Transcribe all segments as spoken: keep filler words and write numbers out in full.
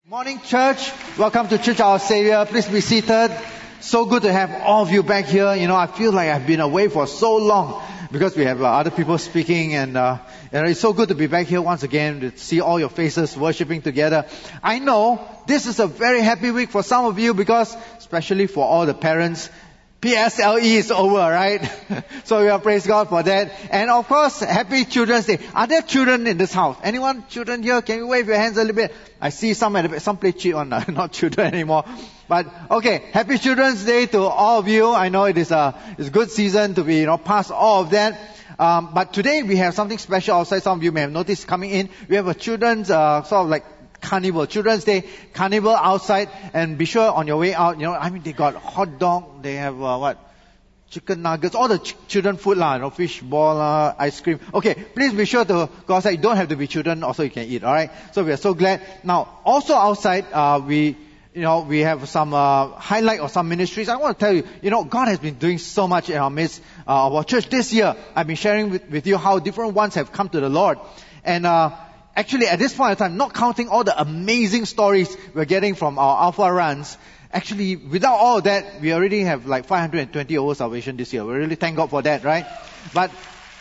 Morning, church. Welcome to Church Our Savior. Please be seated. So good to have all of you back here. You know, I feel like I've been away for so long because we have uh, other people speaking, and uh, you know, it's so good to be back here once again to see all your faces worshiping together. I know this is a very happy week for some of you because, especially for all the parents, P S L E is over, right? So we are praise God for that. And of course, happy Children's Day. Are there children in this house? Anyone children here? Can you wave your hands a little bit? I see some at the back. Some play cheat on, uh, not children anymore. But okay, happy Children's Day to all of you. I know it is a, it's a good season to be, you know, past all of that. Um, but today we have something special outside. Some of you may have noticed coming in. We have a children's, uh, sort of like carnival, Children's Day carnival outside, and be sure on your way out, you know, I mean, they got hot dog, they have uh, what, chicken nuggets, all the ch- children food lah, you know, fish ball, uh, ice cream. Okay, please be sure to go outside. You don't have to be children, also you can eat, alright? So we are so glad. Now, also outside, uh, we, you know, we have some uh, highlight of some ministries. I want to tell you, you know, God has been doing so much in our midst uh, of our church this year. I've been sharing with, with you how different ones have come to the Lord. And, uh, Actually, at this point in time, not counting all the amazing stories we're getting from our Alpha runs, actually, without all of that, we already have like five hundred twenty over salvation this year. We really thank God for that, right? But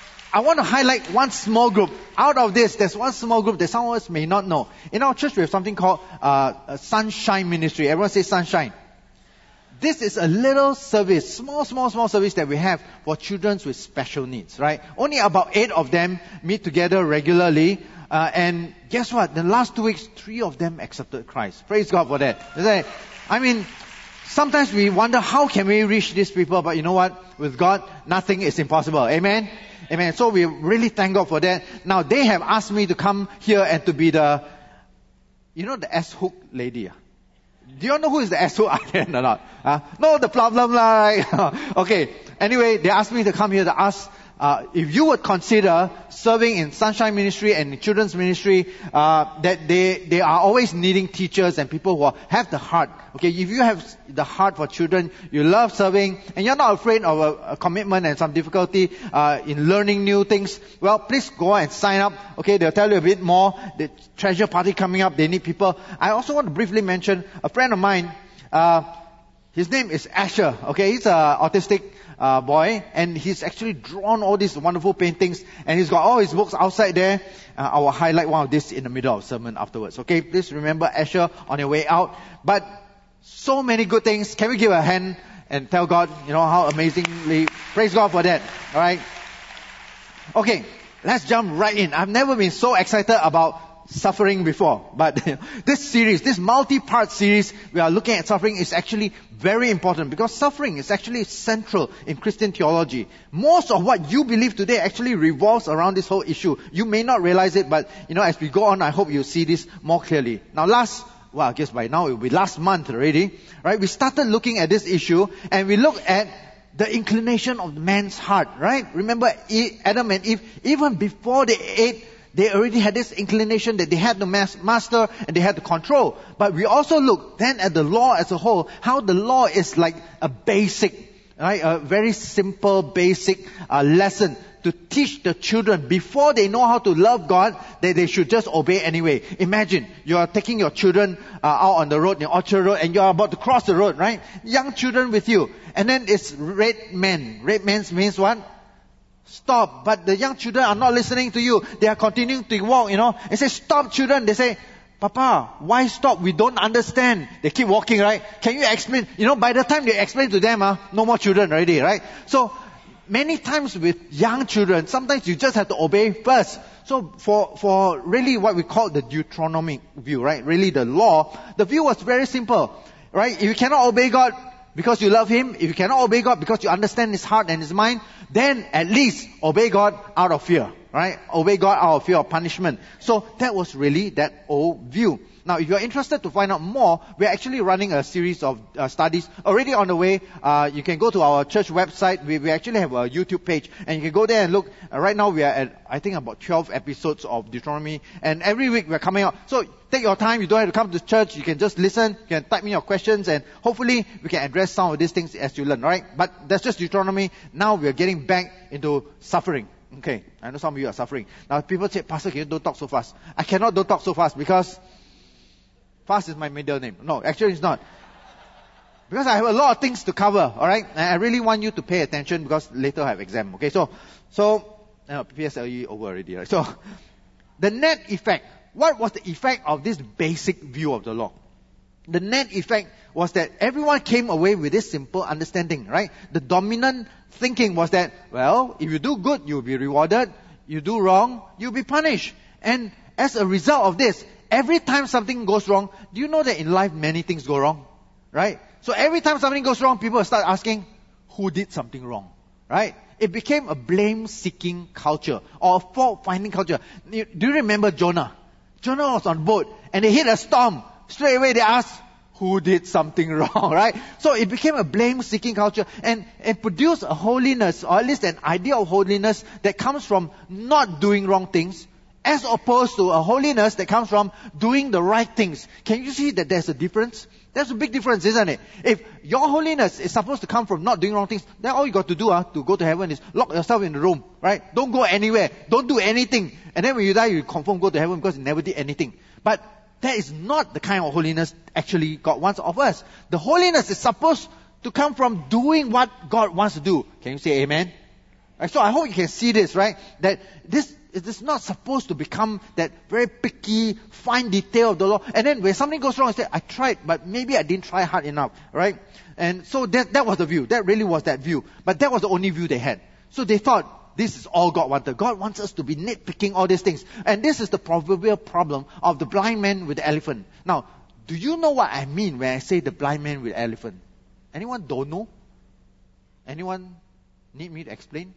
I want to highlight one small group. Out of this, there's one small group that some of us may not know. In our church, we have something called uh, a Sunshine Ministry. Everyone say Sunshine. This is a little service, small, small, small service that we have for children with special needs, right? Only about eight of them meet together regularly. Uh, and guess what? The last two weeks, three of them accepted Christ. Praise God for that. I mean, sometimes we wonder how can we reach these people, but you know what? With God, nothing is impossible. Amen? Amen. So we really thank God for that. Now, they have asked me to come here and to be the, you know, the S-hook lady. Do you know who is the S-hook again or not? Uh, no, the problem lah. Right? Okay. Anyway, they asked me to come here to ask Uh, if you would consider serving in Sunshine Ministry and in Children's Ministry, uh, that they, they are always needing teachers and people who are, have the heart. Okay, if you have the heart for children, you love serving, and you're not afraid of a, a commitment and some difficulty, uh, in learning new things, well, please go and sign up. Okay, they'll tell you a bit more. The treasure party coming up, they need people. I also want to briefly mention a friend of mine, uh, his name is Asher. Okay, he's a autistic uh, boy, and he's actually drawn all these wonderful paintings, and he's got all his books outside there. Uh, I will highlight one of this in the middle of the sermon afterwards. Okay, please remember Asher on your way out. But so many good things. Can we give a hand and tell God, you know, how amazingly, praise God for that. All right. Okay, let's jump right in. I've never been so excited about suffering before, but this series, this multi-part series we are looking at suffering is actually very important because suffering is actually central in Christian theology. Most of what you believe today actually revolves around this whole issue. You may not realize it, but you know, as we go on, I hope you'll see this more clearly. Now last, well, I guess by now it will be last month already, right? We started looking at this issue and we looked at the inclination of man's heart, right? Remember Adam and Eve, even before they ate, they already had this inclination that they had to master and they had to control. But we also look then at the law as a whole, how the law is like a basic, right, a very simple basic uh, lesson to teach the children before they know how to love God, that they should just obey anyway. Imagine you are taking your children uh, out on the road, in Orchard Road, and you are about to cross the road, right? Young children with you. And then it's red men. Red men means what? Stop. But the young children are not listening to you. They are continuing to walk, you know. They say, stop children. They say, Papa, why stop? We don't understand. They keep walking, right? Can you explain? You know, by the time they explain to them, uh, no more children already, right? So, many times with young children, sometimes you just have to obey first. So, for, for really what we call the Deuteronomic view, right? Really the law, the view was very simple, right? If you cannot obey God because you love Him, if you cannot obey God because you understand His heart and His mind, then at least obey God out of fear, right? Obey God out of fear of punishment. So that was really that old view. Now, if you're interested to find out more, we're actually running a series of uh, studies already on the way. Uh, you can go to our church website. We, we actually have a YouTube page, and you can go there and look. Uh, right now, we are at, I think, about twelve episodes of Deuteronomy, and every week we're coming out. So take your time. You don't have to come to church. You can just listen. You can type in your questions, and hopefully we can address some of these things as you learn, all right? But that's just Deuteronomy. Now we're getting back into suffering. Okay, I know some of you are suffering. Now people say, Pastor, can you don't talk so fast? I cannot don't talk so fast because Fast is my middle name. No, actually it's not. Because I have a lot of things to cover, alright? And I really want you to pay attention because later I have exam, okay? So, so, uh, P S L E over already, right? So, the net effect. What was the effect of this basic view of the law? The net effect was that everyone came away with this simple understanding, right? The dominant thinking was that, well, if you do good, you'll be rewarded. You do wrong, you'll be punished. And as a result of this, every time something goes wrong, do you know that in life many things go wrong? Right? So every time something goes wrong, people start asking, who did something wrong? Right? It became a blame-seeking culture or a fault-finding culture. Do you remember Jonah? Jonah was on boat and they hit a storm. Straight away they asked, who did something wrong, right? So it became a blame-seeking culture and it produced a holiness, or at least an idea of holiness that comes from not doing wrong things, as opposed to a holiness that comes from doing the right things. Can you see that there's a difference? There's a big difference, isn't it? If your holiness is supposed to come from not doing wrong things, then all you got to do uh, to go to heaven is lock yourself in the room, right? Don't go anywhere. Don't do anything. And then when you die, you confirm go to heaven because you never did anything. But that is not the kind of holiness actually God wants of us. The holiness is supposed to come from doing what God wants to do. Can you say amen? Right, so I hope you can see this, right? That this it is not supposed to become that very picky, fine detail of the law. And then when something goes wrong, I say, I tried, but maybe I didn't try hard enough, right? And so that, that was the view. That really was that view. But that was the only view they had. So they thought, this is all God wanted. God wants us to be nitpicking all these things. And this is the proverbial problem of the blind man with the elephant. Now, do you know what I mean when I say the blind man with the elephant? Anyone don't know? Anyone need me to explain?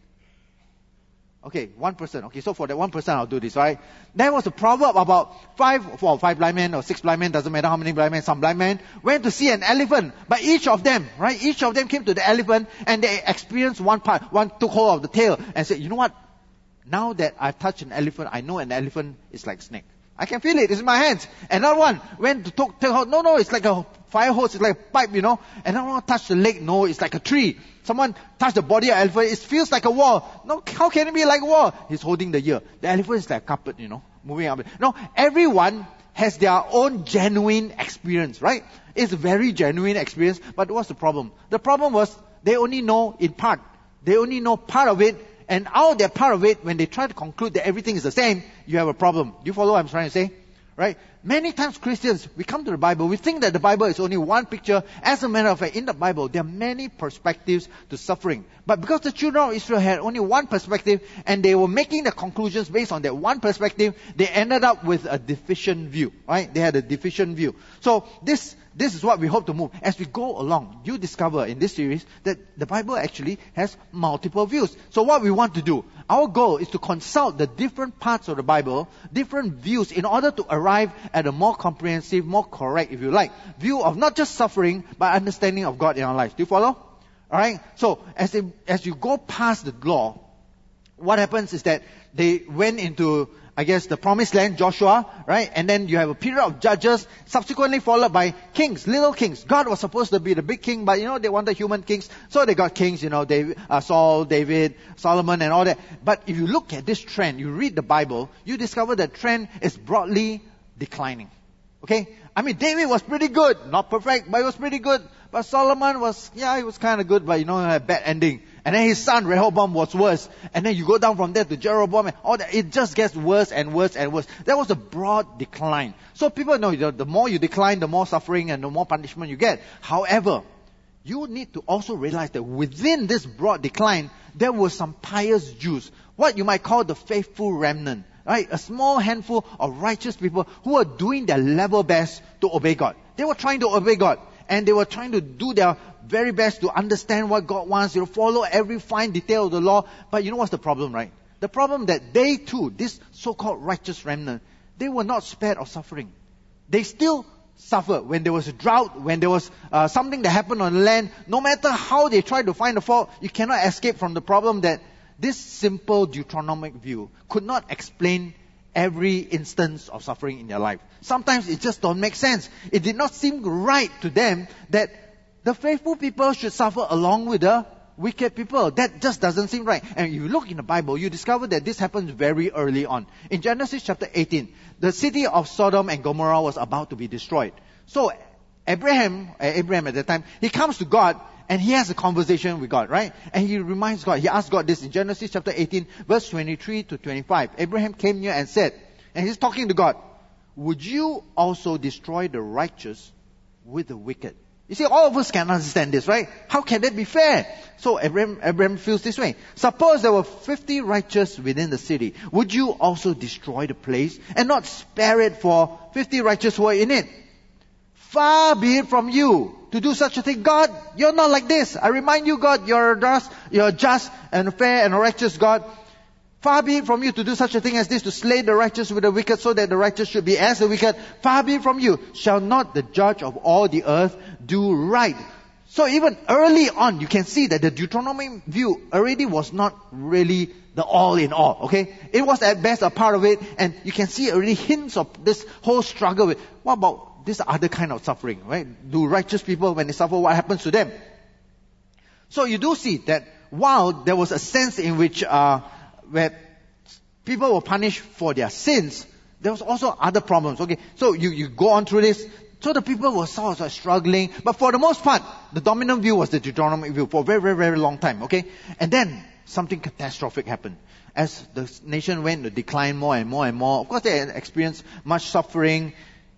Okay, one person. Okay, so for that one person, I'll do this, right? There was a proverb about five, or five blind men or six blind men, doesn't matter how many blind men, some blind men, went to see an elephant. But each of them, right, each of them came to the elephant and they experienced one part. One took hold of the tail and said, you know what? Now that I've touched an elephant, I know an elephant is like snake. I can feel it, it's in my hands. Another one went to talk, take hold, no, no, it's like a fire hose, it's like a pipe, you know. Another one touched the leg, no, it's like a tree. Someone touched the body of an elephant, it feels like a wall. No, how can it be like a wall? He's holding the ear. The elephant is like a carpet, you know, moving up. No, everyone has their own genuine experience, right? It's a very genuine experience, but what's the problem? The problem was, they only know in part. They only know part of it, and out of that part of it, when they try to conclude that everything is the same, you have a problem. Do you follow what I'm trying to say? Right? Many times Christians, we come to the Bible, we think that the Bible is only one picture. As a matter of fact, in the Bible, there are many perspectives to suffering. But because the children of Israel had only one perspective, and they were making the conclusions based on that one perspective, they ended up with a deficient view. Right? They had a deficient view. So this This is what we hope to move. As we go along, you discover in this series that the Bible actually has multiple views. So what we want to do, our goal is to consult the different parts of the Bible, different views, in order to arrive at a more comprehensive, more correct, if you like, view of not just suffering, but understanding of God in our lives. Do you follow? Alright? So, as, they, as you go past the law, what happens is that they went into, I guess, the promised land, Joshua, right? And then you have a period of judges, subsequently followed by kings, little kings. God was supposed to be the big king, but you know, they wanted human kings, so they got kings, you know, David, uh, Saul, David, Solomon, and all that. But if you look at this trend, you read the Bible, you discover that trend is broadly declining. Okay? I mean, David was pretty good, not perfect, but he was pretty good. But Solomon was, yeah, he was kind of good, but you know, a bad ending. And then his son Rehoboam was worse. And then you go down from there to Jeroboam and all that. It just gets worse and worse and worse. That was a broad decline. So people know the, the more you decline, the more suffering and the more punishment you get. However, you need to also realize that within this broad decline, there were some pious Jews. What you might call the faithful remnant. Right? A small handful of righteous people who were doing their level best to obey God. They were trying to obey God. And they were trying to do their very best to understand what God wants, you know, follow every fine detail of the law. But you know what's the problem, right? The problem that they too, this so-called righteous remnant, they were not spared of suffering. They still suffered when there was a drought, when there was uh, something that happened on the land. No matter how they tried to find the fault, you cannot escape from the problem that this simple Deuteronomic view could not explain every instance of suffering in their life. Sometimes it just don't make sense. It did not seem right to them that the faithful people should suffer along with the wicked people. That just doesn't seem right. And you look in the Bible, you discover that this happens very early on. In Genesis chapter eighteen, the city of Sodom and Gomorrah was about to be destroyed. So Abraham, Abraham at that time, he comes to God and he has a conversation with God, right? And he reminds God, he asks God this in Genesis chapter eighteen, verse twenty-three to twenty-five. Abraham came near and said, and he's talking to God, would you also destroy the righteous with the wicked? You see, all of us can understand this, right? How can that be fair? So Abraham, Abraham feels this way. Suppose there were fifty righteous within the city. Would you also destroy the place and not spare it for fifty righteous who are in it? Far be it from you to do such a thing. God, you're not like this. I remind you, God, you're just, you're just and fair and righteous God. Far be it from you to do such a thing as this, to slay the righteous with the wicked, so that the righteous should be as the wicked. Far be it from you. Shall not the judge of all the earth do right? So even early on, you can see that the Deuteronomy view already was not really the all in all, okay? It was at best a part of it, and you can see already hints of this whole struggle with, what about this other kind of suffering, right? Do righteous people, when they suffer, what happens to them? So you do see that while there was a sense in which, uh, where people were punished for their sins, there was also other problems, okay? So you, you go on through this. So the people were sort of struggling, but for the most part, the dominant view was the Deuteronomy view for a very, very, very long time, okay? And then something catastrophic happened. As the nation went to decline more and more and more, of course they experienced much suffering.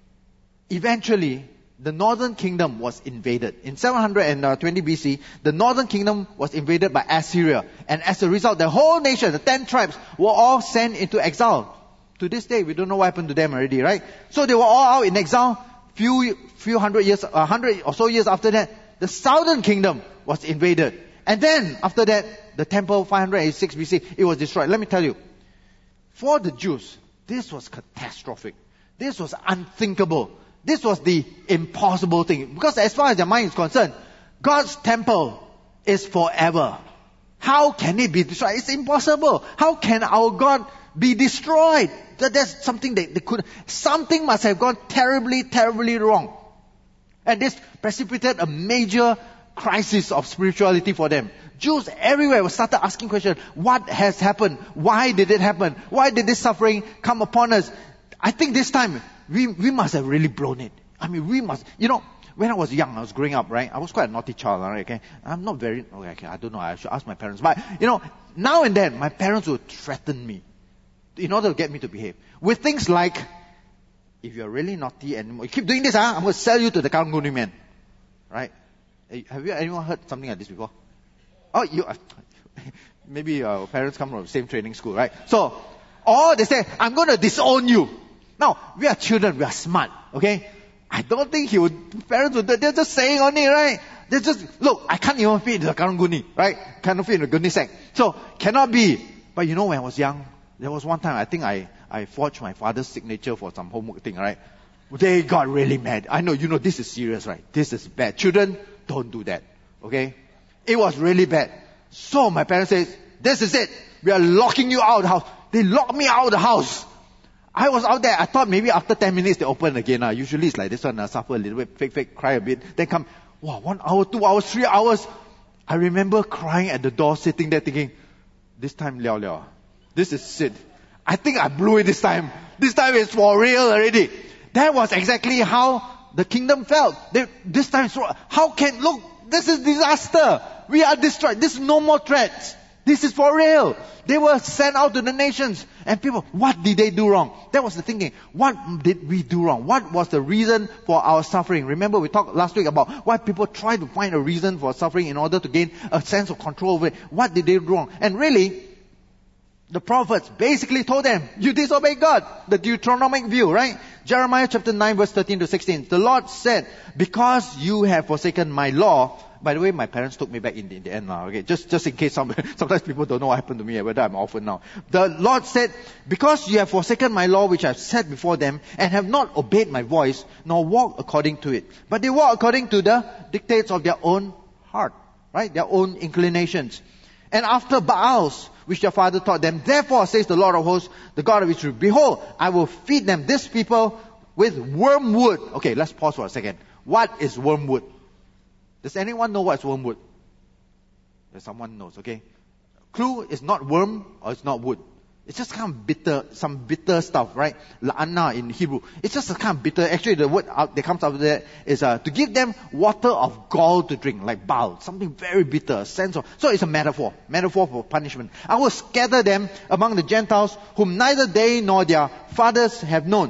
Eventually, the northern kingdom was invaded. In seven hundred twenty B C, the northern kingdom was invaded by Assyria. And as a result, the whole nation, the ten tribes, were all sent into exile. To this day, we don't know what happened to them already, right? So they were all out in exile. Few, few hundred years, a hundred or so years after that, the southern kingdom was invaded. And then, after that, the temple, five hundred eighty-six B C, it was destroyed. Let me tell you, for the Jews, this was catastrophic. This was unthinkable. This was the impossible thing. Because as far as their mind is concerned, God's temple is forever. How can it be destroyed? It's impossible. How can our God be destroyed? That, that's something that they could, something must have gone terribly, terribly wrong. And this precipitated a major crisis of spirituality for them. Jews everywhere started asking questions. What has happened? Why did it happen? Why did this suffering come upon us? I think this time, we, we must have really blown it. I mean, we must, you know, when I was young, I was growing up, right? I was quite a naughty child, right? Okay, I'm not very, okay, I don't know, I should ask my parents. But, you know, now and then, my parents would threaten me in order to get me to behave. With things like, if you're really naughty and you keep doing this, huh, I'm going to sell you to the Karang Guni man. Right? Have you anyone heard something like this before? Oh, you, maybe your parents come from the same training school, right? So, or they say, I'm going to disown you. Now, we are children, we are smart, okay? I don't think he would, parents would, they're just saying on it, right? They're just, look, I can't even fit into the Karang Guni, right? Cannot fit in the Guni sack. So, cannot be. But you know, when I was young, there was one time, I think I, I forged my father's signature for some homework thing, right? They got really mad. I know, you know, this is serious, right? This is bad. Children, don't do that, okay? It was really bad. So my parents said, this is it. We are locking you out of the house. They locked me out of the house. I was out there. I thought maybe after ten minutes they open again. Uh. Usually it's like this one, uh, suffer a little bit, fake, fake, cry a bit. Then come, wow, one hour, two hours, three hours. I remember crying at the door, sitting there thinking, this time, liao liao. This is it. I think I blew it this time. This time it's for real already. That was exactly how the kingdom felt. They, this time, how can, look, this is disaster. We are destroyed. This is no more threats. This is for real. They were sent out to the nations. And people, what did they do wrong? That was the thinking. What did we do wrong? What was the reason for our suffering? Remember we talked last week about why people try to find a reason for suffering in order to gain a sense of control over it. What did they do wrong? And really, the prophets basically told them, you disobey God. The Deuteronomic view, right? Jeremiah chapter nine verse thirteen to sixteen. The Lord said, because you have forsaken my law. By the way, my parents took me back in the, in the end now, okay? Just, just in case some, sometimes people don't know what happened to me, whether I'm orphan now. The Lord said, because you have forsaken my law which I have set before them, and have not obeyed my voice, nor walked according to it. But they walk according to the dictates of their own heart, right? Their own inclinations. And after Baals, which their father taught them, therefore says the Lord of hosts, the God of Israel, behold, I will feed them, this people, with wormwood. Okay, let's pause for a second. What is wormwood? Does anyone know what's wormwood? If someone knows, okay? Clue is not worm or it's not wood. It's just kind of bitter, some bitter stuff, right? La'ana in Hebrew. It's just a kind of bitter. Actually, the word out, that comes out of that is uh, to give them water of gall to drink, like bile, something very bitter, a sense of. So it's a metaphor, metaphor for punishment. I will scatter them among the Gentiles, whom neither they nor their fathers have known,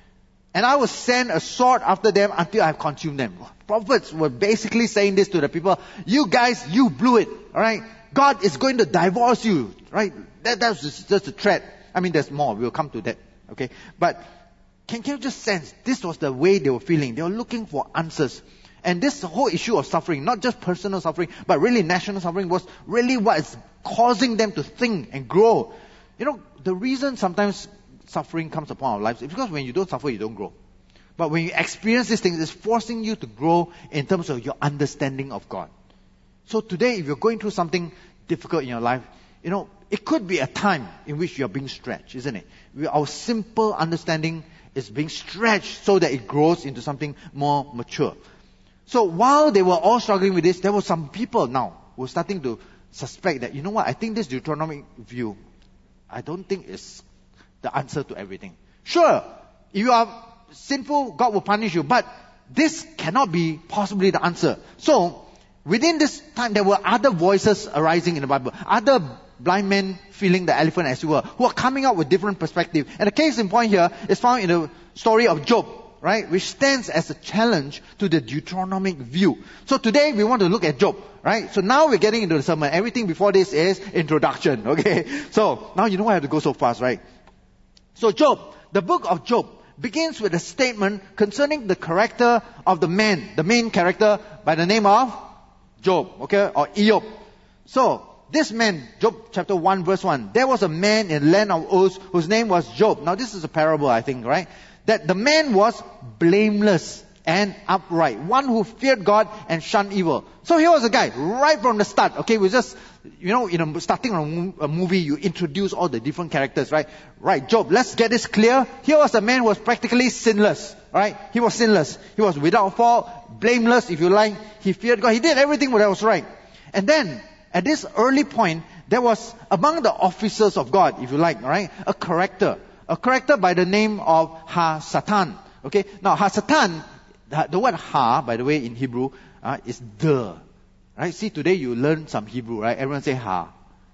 and I will send a sword after them until I have consumed them. Prophets were basically saying this to the people: you guys, you blew it, all right? God is going to divorce you, right? That, that's just, just a threat. I mean, there's more. We'll come to that. Okay? But can, can you just sense this was the way they were feeling? They were looking for answers. And this whole issue of suffering, not just personal suffering, but really national suffering, was really what is causing them to think and grow. You know, the reason sometimes suffering comes upon our lives is because when you don't suffer, you don't grow. But when you experience these things, it's forcing you to grow in terms of your understanding of God. So today, if you're going through something difficult in your life, you know, it could be a time in which you're being stretched, isn't it? Our simple understanding is being stretched so that it grows into something more mature. So while they were all struggling with this, there were some people now who were starting to suspect that, you know what, I think this Deuteronomic view, I don't think is the answer to everything. Sure, if you are sinful, God will punish you, but this cannot be possibly the answer. So, within this time, there were other voices arising in the Bible. Other blind men feeling the elephant, as it were, who are coming up with different perspectives. And the case in point here is found in the story of Job, right? Which stands as a challenge to the Deuteronomic view. So today, we want to look at Job, right? So now we're getting into the sermon. Everything before this is introduction, okay? So, now you know why I have to go so fast, right? So Job, the book of Job, begins with a statement concerning the character of the man, the main character by the name of Job, okay, or Eob. So, this man, Job chapter one verse one, there was a man in the land of Uz whose name was Job. Now this is a parable, I think, right? That the man was blameless and upright, one who feared God and shunned evil. So here was a guy, right from the start, okay, we just, you know, in a, starting a movie, you introduce all the different characters, right? Right, Job, let's get this clear. Here was a man who was practically sinless, right? He was sinless. He was without fault, blameless, if you like. He feared God. He did everything that was right. And then, at this early point, there was among the officers of God, if you like, right, a character. A character by the name of Ha-Satan. Okay, now Ha-Satan, the, the word Ha, by the way, in Hebrew, uh, is the. Right, see, today you learn some Hebrew, right? Everyone say Ha.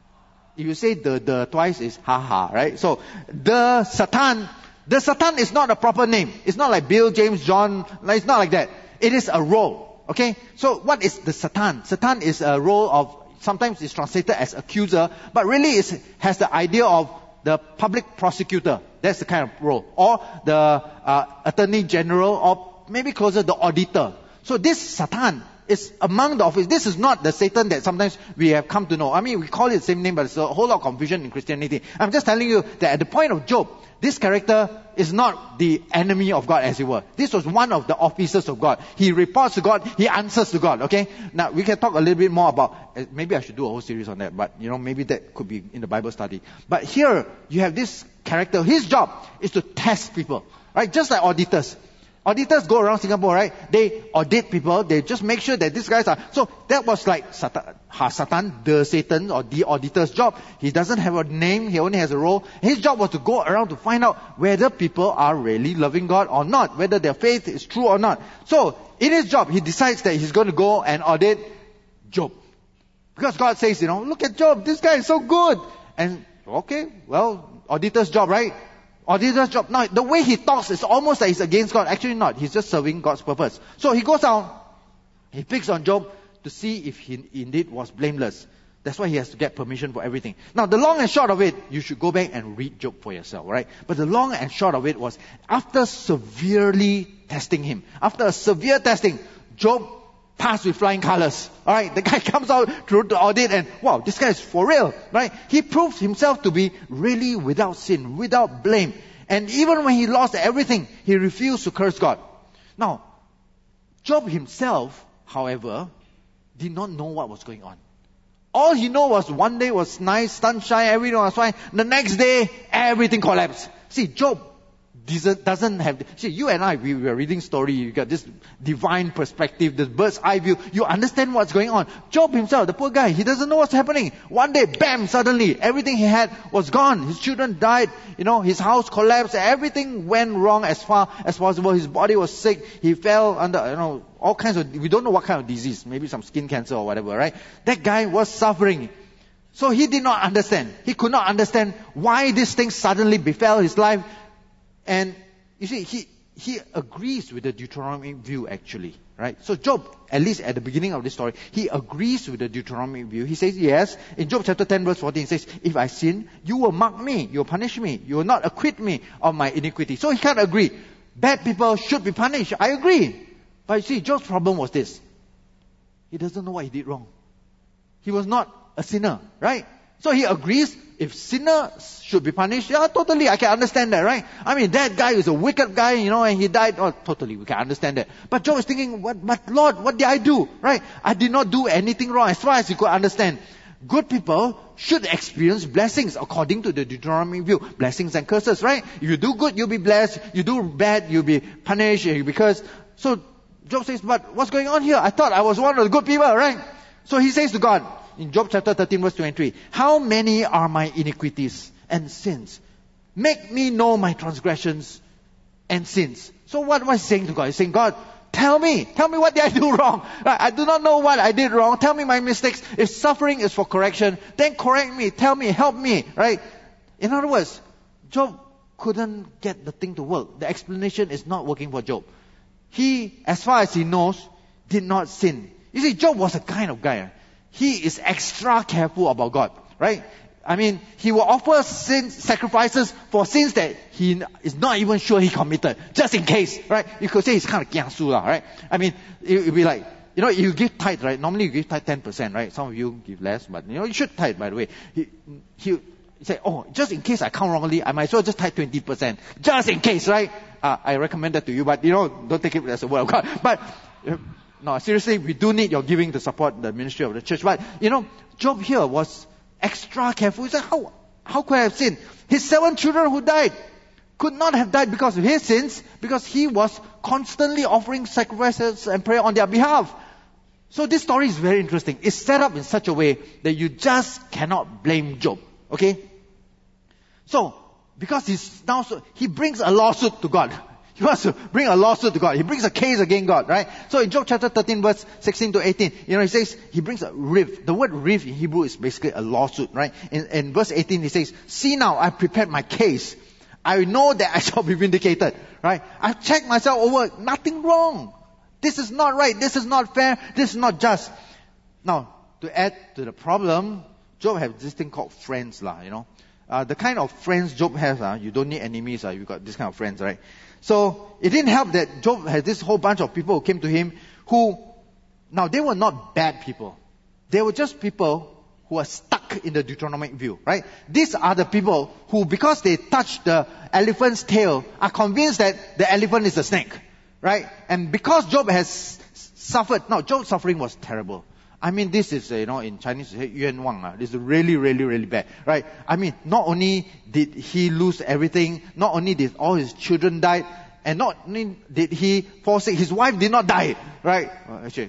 If you say the, the twice, is Ha Ha, right? So, the Satan, the Satan is not a proper name. It's not like Bill, James, John, it's not like that. It is a role. Okay, so what is the Satan? Satan is a role of, sometimes it's translated as accuser, but really it has the idea of the public prosecutor. That's the kind of role. Or the uh, attorney general, or maybe closer, the auditor. So this Satan is among the office. This is not the Satan that sometimes we have come to know. I mean, we call it the same name, but there's a whole lot of confusion in Christianity. I'm just telling you that at the point of Job, this character is not the enemy of God, as it were. This was one of the officers of God. He reports to God, he answers to God, okay? Now, we can talk a little bit more about, maybe I should do a whole series on that, but, you know, maybe that could be in the Bible study. But here, you have this character. His job is to test people, right? Just like auditors. Auditors go around Singapore, right? They audit people. They just make sure that these guys are... So that was like Satan, Ha-Satan, the Satan, or the auditor's job. He doesn't have a name. He only has a role. His job was to go around to find out whether people are really loving God or not. Whether their faith is true or not. So, in his job, he decides that he's going to go and audit Job. Because God says, you know, look at Job. This guy is so good. And, okay, well, auditor's job, right? Auditor's job. Now, the way he talks is almost like he's against God. Actually not. He's just serving God's purpose. So he goes out. He picks on Job to see if he indeed was blameless. That's why he has to get permission for everything. Now, the long and short of it, you should go back and read Job for yourself, right? But the long and short of it was, after severely testing him, after a severe testing, Job passed with flying colors. Alright, the guy comes out through the audit and, wow, this guy is for real, right? He proved himself to be really without sin, without blame. And even when he lost everything, he refused to curse God. Now, Job himself, however, did not know what was going on. All he knew was one day was nice, sunshine, everything was fine. The next day, everything collapsed. See, Job doesn't, doesn't have, see, you and I, we were reading story, you got this divine perspective, this bird's eye view, you understand what's going on. Job himself, the poor guy, he doesn't know what's happening. One day, bam, suddenly, everything he had was gone. His children died, you know, his house collapsed, everything went wrong as far as possible. His body was sick, he fell under, you know, all kinds of, we don't know what kind of disease, maybe some skin cancer or whatever, right? That guy was suffering. So he did not understand. He could not understand why this thing suddenly befell his life. And you see, he, he agrees with the Deuteronomic view actually, right? So Job, at least at the beginning of this story, he agrees with the Deuteronomic view. He says, yes, in Job chapter ten verse fourteen, he says, if I sin, you will mark me, you will punish me, you will not acquit me of my iniquity. So he can't agree. Bad people should be punished. I agree. But you see, Job's problem was this. He doesn't know what he did wrong. He was not a sinner, right? So he agrees, if sinners should be punished, yeah, totally, I can understand that, right? I mean, that guy is a wicked guy, you know, and he died, oh, totally, we can understand that. But Job is thinking, what, but Lord, what did I do, right? I did not do anything wrong, as far as he could understand. Good people should experience blessings according to the Deuteronomic view. Blessings and curses, right? If you do good, you'll be blessed. You do bad, you'll be punished, because, so Job says, but what's going on here? I thought I was one of the good people, right? So he says to God, in Job chapter thirteen verse twenty-three, how many are my iniquities and sins? Make me know my transgressions and sins. So what was he saying to God? He's saying, God, tell me, tell me what did I do wrong? I do not know what I did wrong. Tell me my mistakes. If suffering is for correction, then correct me, tell me, help me, right? In other words, Job couldn't get the thing to work. The explanation is not working for Job. He, as far as he knows, did not sin. You see, Job was a kind of guy. He is extra careful about God, right? I mean, he will offer sin sacrifices for sins that he is not even sure he committed, just in case, right? You could say he's kind of kiasu lah, right? I mean, it would be like, you know, you give tithe, right? Normally you give tithe ten percent, right? Some of you give less, but you know, you should tithe, by the way. He, he say, oh, just in case I count wrongly, I might as well just tithe twenty percent. Just in case, right? Uh, I recommend that to you, but you know, don't take it as a word of God. But, uh, no, seriously, we do need your giving to support the ministry of the church. But, you know, Job here was extra careful. He said, how, how could I have sinned? His seven children who died could not have died because of his sins, because he was constantly offering sacrifices and prayer on their behalf. So this story is very interesting. It's set up in such a way that you just cannot blame Job. Okay? So, because he's now, so, he brings a lawsuit to God. He wants to bring a lawsuit to God. He brings a case against God, right? So in Job chapter thirteen verse sixteen to eighteen, you know, he says, he brings a riv. The word riv in Hebrew is basically a lawsuit, right? In, in verse eighteen, he says, see now, I prepared my case. I know that I shall be vindicated, right? I've checked myself over, nothing wrong. This is not right. This is not fair. This is not just. Now, to add to the problem, Job has this thing called friends, lah, you know. Uh, the kind of friends Job has, uh, you don't need enemies, uh, you got this kind of friends, right? So, it didn't help that Job had this whole bunch of people who came to him who, now they were not bad people. They were just people who are stuck in the Deuteronomic view, right? These are the people who, because they touched the elephant's tail, are convinced that the elephant is a snake, right? And because Job has suffered, now Job's suffering was terrible. I mean, this is, you know, in Chinese, yuan wang, uh, this is really, really, really bad, right? I mean, not only did he lose everything, not only did all his children die, and not only did he fall sick, his wife did not die, right? Uh, actually,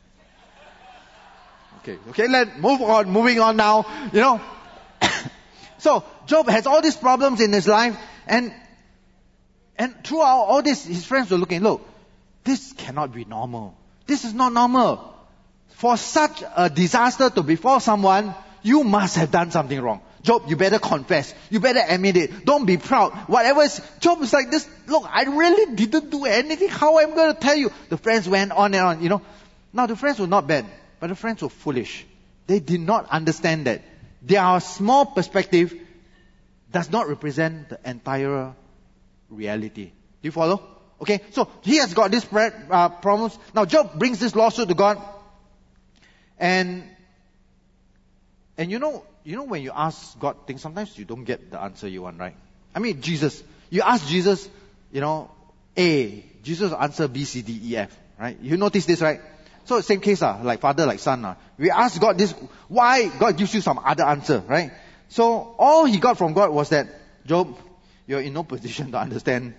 okay, okay, let's move on, moving on now, you know. So, Job has all these problems in his life, and, and throughout all this, his friends were looking, look, this cannot be normal. This is not normal. For such a disaster to befall someone, you must have done something wrong. Job, you better confess. You better admit it. Don't be proud. Whatever is, Job is like this, look, I really didn't do anything. How am I going to tell you? The friends went on and on, you know. Now the friends were not bad, but the friends were foolish. They did not understand that their small perspective does not represent the entire reality. Do you follow? Okay, so he has got this uh, problems. Now Job brings this lawsuit to God. And, and you know, you know when you ask God things, sometimes you don't get the answer you want, right? I mean, Jesus, you ask Jesus, you know, A, Jesus will answer B, C, D, E, F, right? You notice this, right? So same case, uh, like father, like son. Uh. We ask God this, why God gives you some other answer, right? So all he got from God was that, Job, you're in no position to understand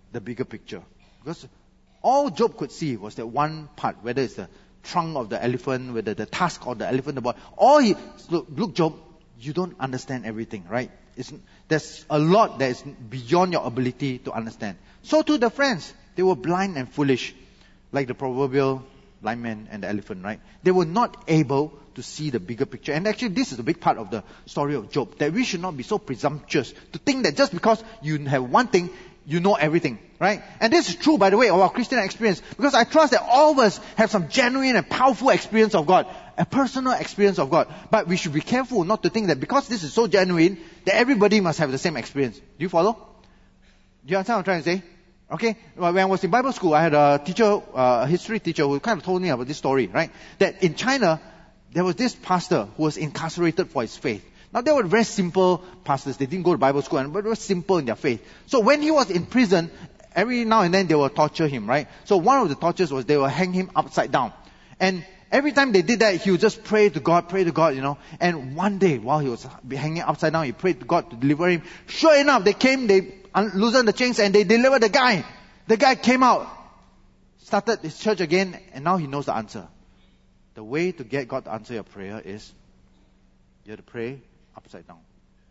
the bigger picture. Because all Job could see was that one part, whether it's the trunk of the elephant, whether the tusk of the elephant, the body. All he, look, look, Job, you don't understand everything, right? It's, there's a lot that is beyond your ability to understand. So too the friends, they were blind and foolish, like the proverbial blind man and the elephant, right? They were not able to see the bigger picture. And actually, this is a big part of the story of Job, that we should not be so presumptuous to think that just because you have one thing, you know everything, right? And this is true, by the way, of our Christian experience, because I trust that all of us have some genuine and powerful experience of God, a personal experience of God. But we should be careful not to think that because this is so genuine, that everybody must have the same experience. Do you follow? Do you understand what I'm trying to say? Okay, when I was in Bible school, I had a teacher, uh, a history teacher, who kind of told me about this story, right? That in China, there was this pastor who was incarcerated for his faith. Now, they were very simple pastors. They didn't go to Bible school, but they were simple in their faith. So when he was in prison, every now and then they will torture him, right? So one of the tortures was they will hang him upside down. And every time they did that, he would just pray to God, pray to God, you know. And one day, while he was hanging upside down, he prayed to God to deliver him. Sure enough, they came, they loosened the chains, and they delivered the guy. The guy came out, started his church again, and now he knows the answer. The way to get God to answer your prayer is you have to pray upside down.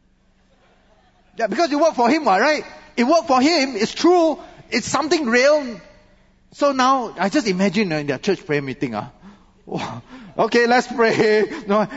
Yeah, because it worked for him, right? It worked for him. It's true. It's something real. So now, I just imagine in their church prayer meeting, uh, oh, okay, let's pray. No.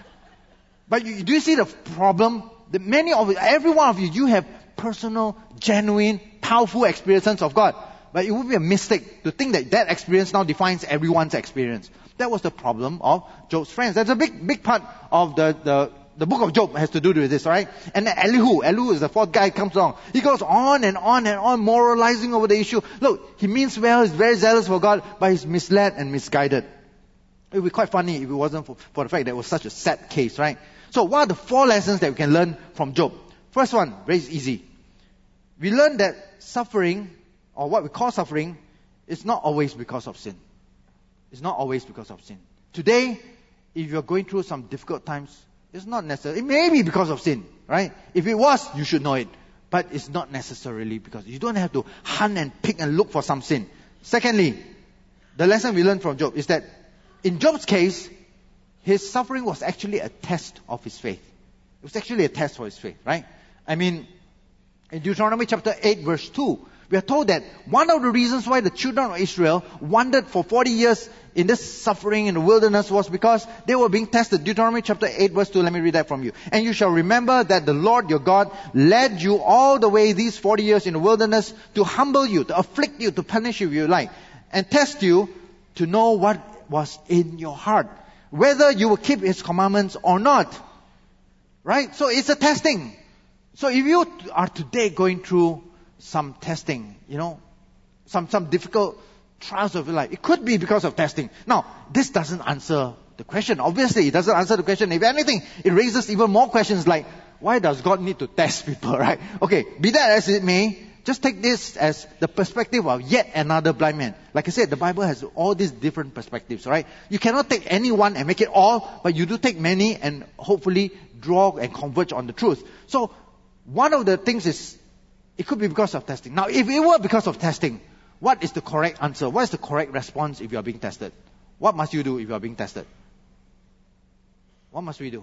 But you, do you see the problem? The many of every one of you, you have personal, genuine, powerful experiences of God. But it would be a mistake to think that that experience now defines everyone's experience. That was the problem of Job's friends. That's a big, big part of the, the, the book of Job has to do with this, right? And then Elihu, Elihu is the fourth guy, comes along. He goes on and on and on, moralizing over the issue. Look, he means well, he's very zealous for God, but he's misled and misguided. It would be quite funny if it wasn't for, for the fact that it was such a sad case, right? So what are the four lessons that we can learn from Job? First one, very easy. We learn that suffering, or what we call suffering, is not always because of sin. It's not always because of sin. Today, if you're going through some difficult times, it's not necessarily, it may be because of sin, right? If it was, you should know it. But it's not necessarily because, you don't have to hunt and pick and look for some sin. Secondly, the lesson we learn from Job is that in Job's case, his suffering was actually a test of his faith. It was actually a test for his faith, right? I mean, in Deuteronomy chapter eight verse two, we are told that one of the reasons why the children of Israel wandered for forty years in this suffering in the wilderness was because they were being tested. Deuteronomy chapter eight verse two, let me read that from you. And you shall remember that the Lord your God led you all the way these forty years in the wilderness to humble you, to afflict you, to punish you if you like, and test you to know what was in your heart, whether you will keep His commandments or not. Right? So it's a testing. So if you are today going through some testing, you know, some, some difficult trials of your life, it could be because of testing. Now, this doesn't answer the question. Obviously, it doesn't answer the question. If anything, it raises even more questions like, why does God need to test people, right? Okay, be that as it may, just take this as the perspective of yet another blind man. Like I said, the Bible has all these different perspectives, right? You cannot take any one and make it all, but you do take many and hopefully draw and converge on the truth. So, one of the things is, it could be because of testing. Now, if it were because of testing, what is the correct answer? What is the correct response if you are being tested? What must you do if you are being tested? What must we do?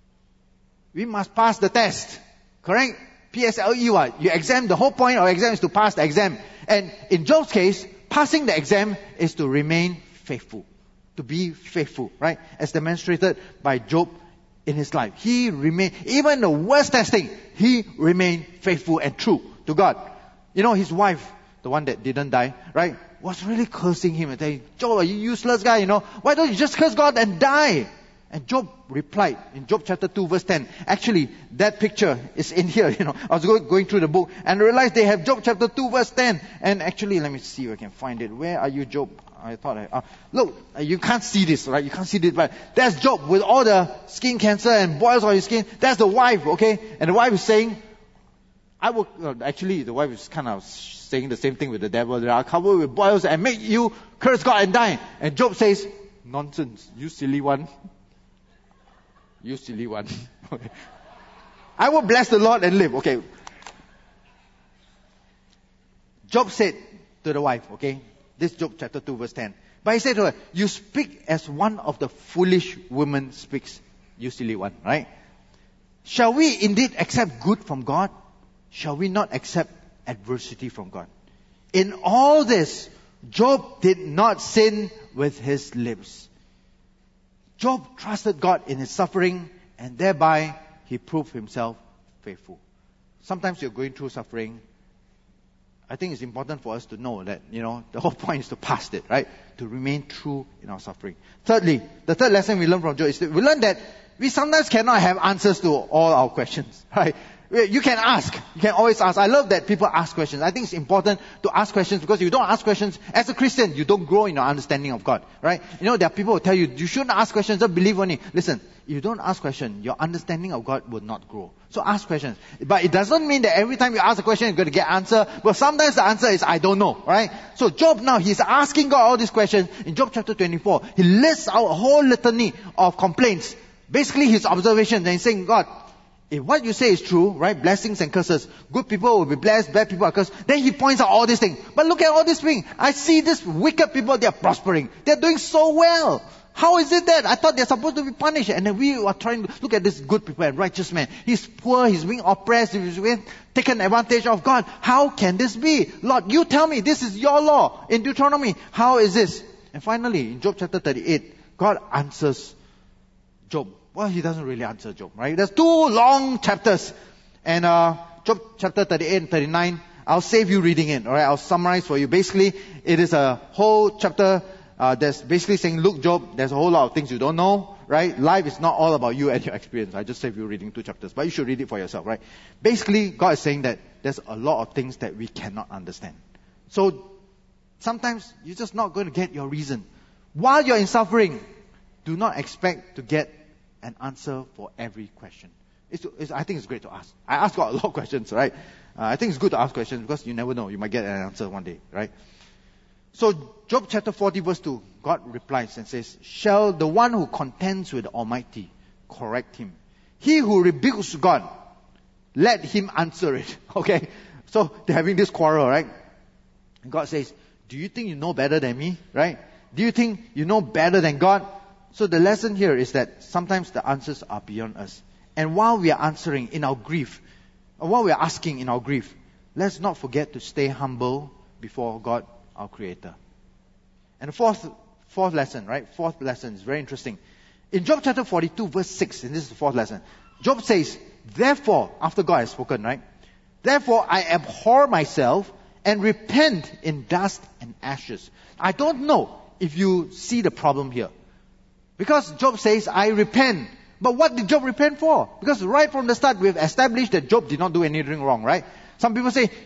We must pass the test. Correct? P S L E what? You exam, the whole point of exam is to pass the exam. And in Job's case, passing the exam is to remain faithful. To be faithful, right? As demonstrated by Job in his life. He remained, even the worst testing, he remained faithful and true to God. You know, his wife, the one that didn't die, right, was really cursing him and saying, Job, are you useless guy, you know? Why don't you just curse God and die? And Job replied in Job chapter two verse ten. Actually, that picture is in here, you know. I was going, going through the book and realized they have Job chapter two verse ten. And actually, let me see if I can find it. Where are you, Job? I thought I, uh, look, you can't see this, right? You can't see this, but that's Job with all the skin cancer and boils on his skin. That's the wife, okay? And the wife is saying, I will, uh, actually, the wife is kind of saying the same thing with the devil. They are covered with boils and make you curse God and die. And Job says, nonsense, you silly one. You silly one. I will bless the Lord and live. Okay. Job said to the wife, okay, this is Job chapter two verse ten. But he said to her, you speak as one of the foolish women speaks, you silly one, right? Shall we indeed accept good from God? Shall we not accept adversity from God? In all this, Job did not sin with his lips. Job trusted God in his suffering, and thereby he proved himself faithful. Sometimes you're going through suffering. I think it's important for us to know that, you know, the whole point is to pass it, right? To remain true in our suffering. Thirdly, the third lesson we learn from Job is that we learn that we sometimes cannot have answers to all our questions, right? You can ask. You can always ask. I love that people ask questions. I think it's important to ask questions, because if you don't ask questions, as a Christian, you don't grow in your understanding of God, right? You know, there are people who tell you, you shouldn't ask questions, just believe only. Listen, if you don't ask questions, your understanding of God will not grow. So ask questions. But it doesn't mean that every time you ask a question, you're going to get an answer. Well, sometimes the answer is, I don't know, right? So Job now, he's asking God all these questions. In Job chapter twenty-four, he lists out a whole litany of complaints. Basically, his observations, and he's saying, God, if what you say is true, right, blessings and curses, good people will be blessed, bad people are cursed, then he points out all these things. But look at all these things. I see these wicked people, they are prospering. They are doing so well. How is it that? I thought they're supposed to be punished. And then we are trying to look at this good people and righteous man. He's poor, he's being oppressed, he's being taken advantage of. God, how can this be? Lord, you tell me, this is your law in Deuteronomy. How is this? And finally, in Job chapter thirty-eight, God answers Job. Well, he doesn't really answer Job, right? There's two long chapters. And uh, Job chapter thirty-eight and thirty-nine, I'll save you reading it, alright? I'll summarize for you. Basically, it is a whole chapter uh, that's basically saying, look, Job, there's a whole lot of things you don't know, right? Life is not all about you and your experience. I just save you reading two chapters, but you should read it for yourself, right? Basically, God is saying that there's a lot of things that we cannot understand. So, sometimes you're just not going to get your reason. While you're in suffering, do not expect to get an answer for every question. It's, it's, I think it's great to ask. I ask God a lot of questions, right? Uh, I think it's good to ask questions because you never know. You might get an answer one day, right? So, Job chapter forty verse two, God replies and says, shall the one who contends with the Almighty correct him? He who rebukes God, let him answer it. Okay? So, they're having this quarrel, right? And God says, do you think you know better than me? Right? Do you think you know better than God? So the lesson here is that sometimes the answers are beyond us. And while we are answering in our grief, or while we are asking in our grief, let's not forget to stay humble before God, our Creator. And the fourth, fourth lesson, right? Fourth lesson is very interesting. In Job chapter forty-two verse six, and this is the fourth lesson, Job says, therefore, after God has spoken, right? Therefore I abhor myself and repent in dust and ashes. I don't know if you see the problem here. Because Job says, I repent. But what did Job repent for? Because right from the start, we've established that Job did not do anything wrong, right? Some people say,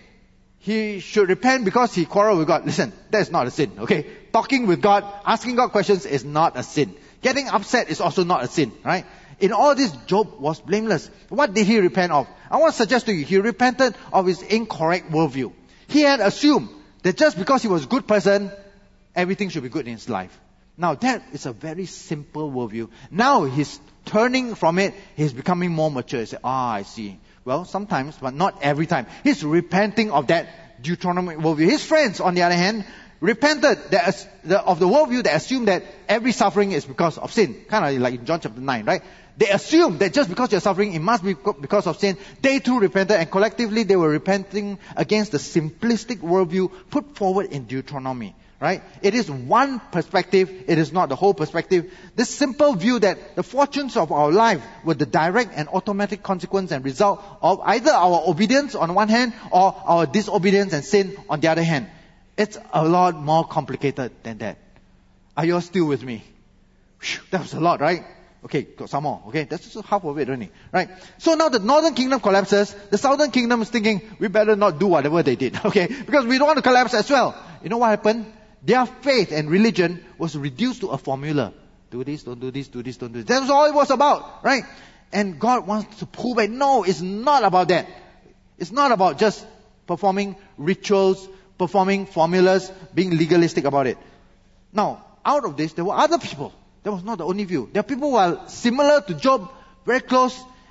he should repent because he quarreled with God. Listen, that's not a sin, okay? Talking with God, asking God questions is not a sin. Getting upset is also not a sin, right? In all this, Job was blameless. What did he repent of? I want to suggest to you, he repented of his incorrect worldview. He had assumed that just because he was a good person, everything should be good in his life. Now that is a very simple worldview. Now he's turning from it, he's becoming more mature. He said, ah, I see. Well, sometimes, but not every time. He's repenting of that Deuteronomic worldview. His friends, on the other hand, repented that, the, of the worldview that assumed that every suffering is because of sin. Kind of like in John chapter nine, right? They assumed that just because you're suffering, it must be because of sin. They too repented, and collectively they were repenting against the simplistic worldview put forward in Deuteronomy. Right? It is one perspective, it is not the whole perspective. This simple view that the fortunes of our life were the direct and automatic consequence and result of either our obedience on one hand or our disobedience and sin on the other hand. It's a lot more complicated than that. Are you all still with me? Whew, that was a lot, right? Okay, got some more. Okay, that's just half of it only. Right? So now the northern kingdom collapses, the southern kingdom is thinking, we better not do whatever they did. Okay? Because we don't want to collapse as well. You know what happened? Their faith and religion was reduced to a formula. Do this, don't do this, do this, don't do this. That was all it was about, right? And God wants to pull back. No, it's not about that. It's not about just performing rituals, performing formulas, being legalistic about it. Now, out of this, there were other people. That was not the only view. There are people who are similar to Job, very close,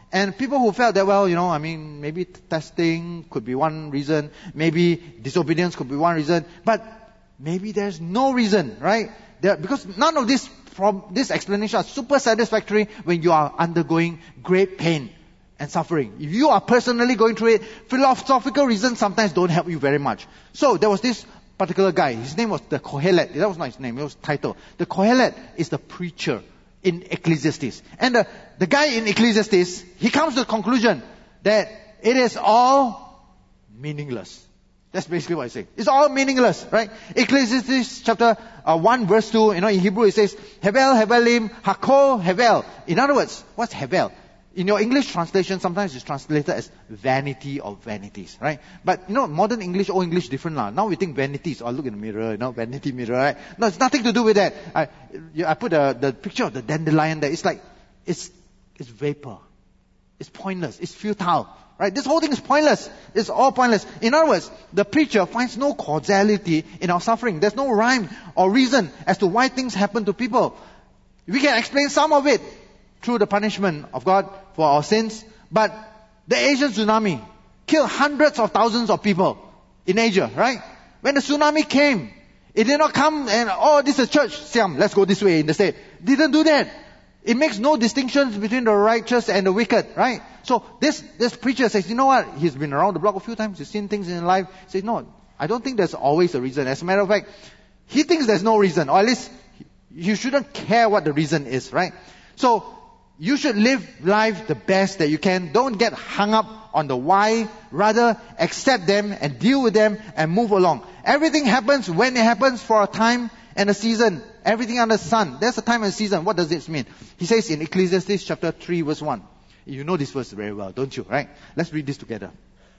And people who felt that, well, you know, I mean, maybe testing could be one reason, maybe disobedience could be one reason, but maybe there's no reason, right? There, because none of this from this explanation are super satisfactory when you are undergoing great pain and suffering. If you are personally going through it, philosophical reasons sometimes don't help you very much. So there was this particular guy. His name was the Kohelet. That was not his name. It was title. The Kohelet is the preacher in Ecclesiastes. And the, the guy in Ecclesiastes, he comes to the conclusion that it is all meaningless. That's basically what I say. It's all meaningless, right? Ecclesiastes chapter uh, one verse two, you know, in Hebrew it says, Hevel, Hevelim, Hakol, Hevel. In other words, what's Hevel? In your English translation, sometimes it's translated as vanity of vanities, right? But, you know, modern English, old English, different lah. Now we think vanities, oh, look in the mirror, you know, vanity mirror, right? No, it's nothing to do with that. I, I put the, the picture of the dandelion there. It's like, it's, it's vapor. It's pointless. It's futile, right? This whole thing is pointless. It's all pointless. In other words, the preacher finds no causality in our suffering. There's no rhyme or reason as to why things happen to people. We can explain some of it through the punishment of God for our sins. But the Asian tsunami killed hundreds of thousands of people in Asia, right? When the tsunami came, it did not come and, oh, this is a church, Siam, let's go this way in the state. Didn't do that. It makes no distinctions between the righteous and the wicked, right? So this, this preacher says, you know what? He's been around the block a few times. He's seen things in life. He says, no, I don't think there's always a reason. As a matter of fact, he thinks there's no reason, or at least you shouldn't care what the reason is, right? So you should live life the best that you can. Don't get hung up on the why. Rather, accept them and deal with them and move along. Everything happens when it happens, for a time and a season. Everything under the sun. There's a time and a season. What does this mean? He says in Ecclesiastes chapter three verse one. You know this verse very well, don't you? Right? Let's read this together.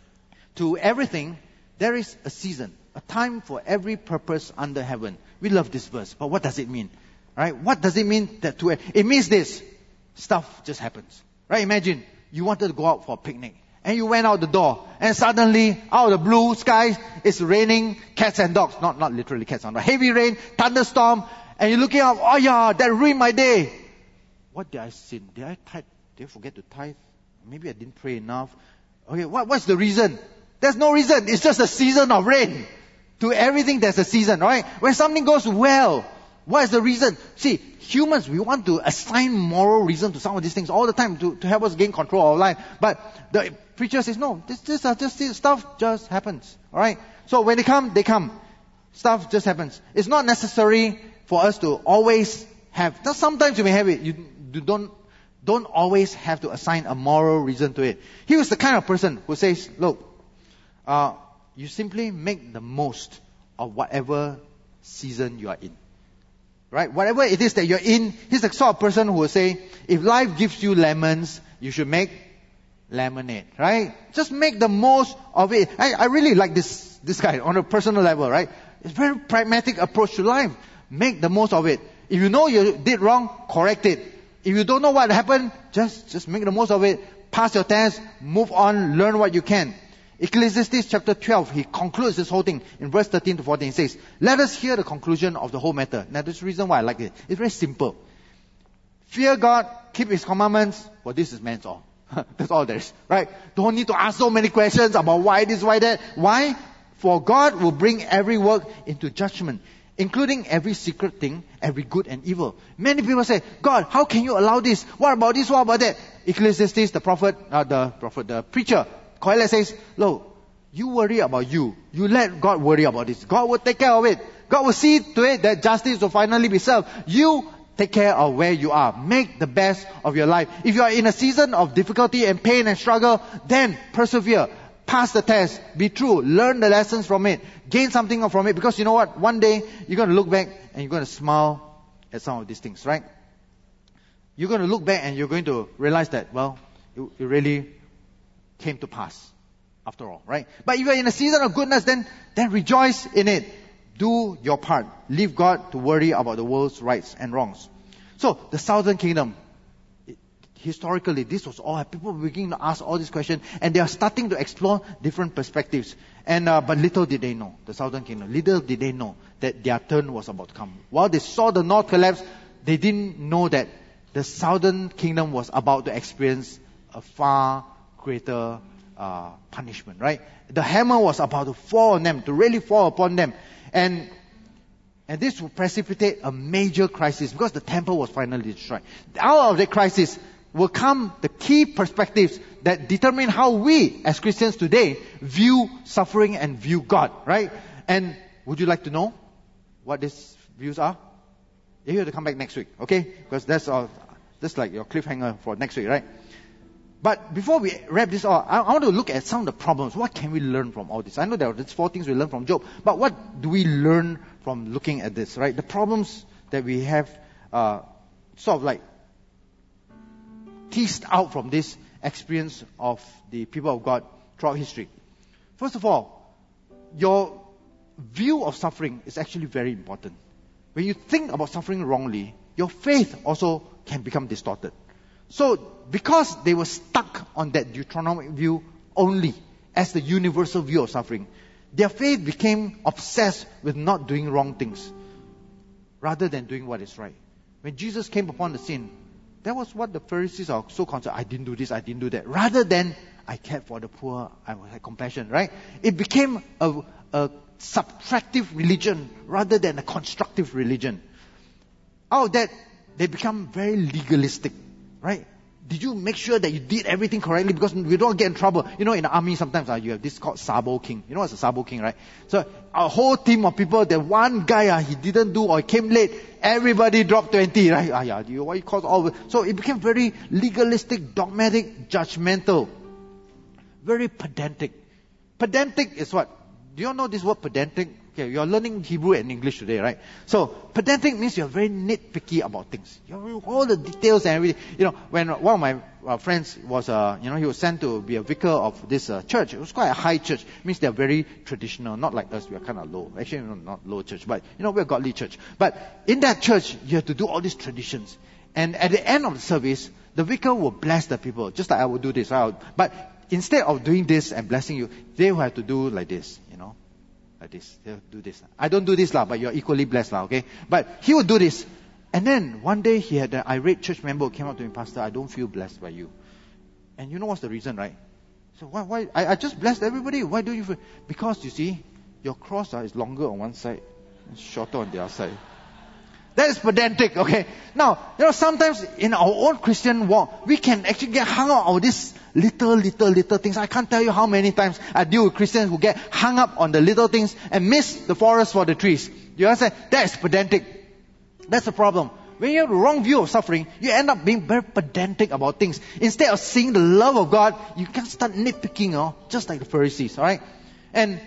To everything, there is a season. A time for every purpose under heaven. We love this verse. But what does it mean? Right? What does it mean that to, it means this. Stuff just happens. Right? Imagine you wanted to go out for a picnic and you went out the door and suddenly out of the blue skies it's raining cats and dogs. Not not literally cats and dogs. Heavy rain, thunderstorm, and you're looking up, oh yeah, that ruined my day. What did I sin? Did I tithe? Did I forget to tithe? Maybe I didn't pray enough. Okay, what, what's the reason? There's no reason. It's just a season of rain. To everything there's a season, right? When something goes well, what is the reason? See, humans, we want to assign moral reason to some of these things all the time to, to help us gain control of our life. But the preacher says, no, this, this are just, this stuff just happens. Alright? So when they come, they come. Stuff just happens. It's not necessary for us to always have, just sometimes you may have it. You, you don't, don't always have to assign a moral reason to it. He was the kind of person who says, look, uh, you simply make the most of whatever season you are in. Right? Whatever it is that you're in, he's the sort of person who will say, if life gives you lemons, you should make lemonade. Right? Just make the most of it. I, I really like this, this guy on a personal level, right? It's a very pragmatic approach to life. Make the most of it. If you know you did wrong, correct it. If you don't know what happened, just, just make the most of it. Pass your test, move on, learn what you can. Ecclesiastes chapter twelve, he concludes this whole thing in verse thirteen to fourteen. He says, let us hear the conclusion of the whole matter. Now, there's a reason why I like it. It's very simple. Fear God, keep His commandments, for this is man's all. That's all there is, right? Don't need to ask so many questions about why this, why that. Why? For God will bring every work into judgment, including every secret thing, every good and evil. Many people say, God, how can you allow this? What about this? What about that? Ecclesiastes, the prophet, uh, the prophet, the preacher, Kohelet says, look, you worry about you. You let God worry about this. God will take care of it. God will see to it that justice will finally be served. You take care of where you are. Make the best of your life. If you are in a season of difficulty and pain and struggle, then persevere. Pass the test. Be true. Learn the lessons from it. Gain something from it. Because you know what? One day, you're going to look back and you're going to smile at some of these things, right? You're going to look back and you're going to realize that, well, it, it really came to pass after all, right? But if you're in a season of goodness, then, then rejoice in it. Do your part. Leave God to worry about the world's rights and wrongs. So, the southern kingdom, it, historically, this was all, people were beginning to ask all these questions, and they are starting to explore different perspectives. And, uh, but little did they know, the southern kingdom, little did they know that their turn was about to come. While they saw the north collapse, they didn't know that the southern kingdom was about to experience a far greater uh, punishment, right? The hammer was about to fall on them, to really fall upon them. And and this will precipitate a major crisis because the temple was finally destroyed. Out of the crisis will come the key perspectives that determine how we as Christians today view suffering and view God, right? And would you like to know what these views are? You have to come back next week, okay? Because that's all, that's like your cliffhanger for next week, right? But before we wrap this all, I, I want to look at some of the problems. What can we learn from all this? I know there are these four things we learn from Job, but what do we learn from looking at this, right? The problems that we have uh, sort of like teased out from this experience of the people of God throughout history. First of all, your view of suffering is actually very important. When you think about suffering wrongly, your faith also can become distorted. So, because they were stuck on that Deuteronomic view only as the universal view of suffering, their faith became obsessed with not doing wrong things rather than doing what is right. When Jesus came upon the scene, that was what the Pharisees are so concerned. I didn't do this, I didn't do that. Rather than, I cared for the poor, I had compassion, right? It became a, a subtractive religion rather than a constructive religion. Out of that, they become very legalistic, right? Did you make sure that you did everything correctly because we don't get in trouble? You know, in the army sometimes uh, you have this called Sabo King. You know what's a Sabo King, right? So a whole team of people, the one guy uh, he didn't do or he came late, everybody dropped twenty, right? Ah, yeah, you, why you cause all? So it became very legalistic, dogmatic, judgmental, very pedantic. Pedantic is what? Do you all know this word pedantic? Okay, you're learning Hebrew and English today, right? So, pedantic means you're very nitpicky about things. You know, all the details and everything. You know, when one of my uh, friends was, uh, you know, he was sent to be a vicar of this uh, church. It was quite a high church. It means they're very traditional, not like us. We are kind of low. Actually, no, not low church, but, you know, we're a godly church. But in that church, you have to do all these traditions. And at the end of the service, the vicar will bless the people, just like I would do this. Right? But instead of doing this and blessing you, they will have to do like this, you know. Like this. They'll do this. I don't do this, lah, but you're equally blessed, lah, okay? But he would do this. And then one day he had an irate church member who came up to him, Pastor, I don't feel blessed by you. And you know what's the reason, right? So why, why, I, I just blessed everybody. Why do you feel? Because you see, your cross uh, is longer on one side and shorter on the other side. That is pedantic, okay? Now, you know, sometimes in our own Christian walk, we can actually get hung up on these little, little, little things. I can't tell you how many times I deal with Christians who get hung up on the little things and miss the forest for the trees. You understand? That is pedantic. That's the problem. When you have the wrong view of suffering, you end up being very pedantic about things. Instead of seeing the love of God, you can start nitpicking, oh, just like the Pharisees, alright? And,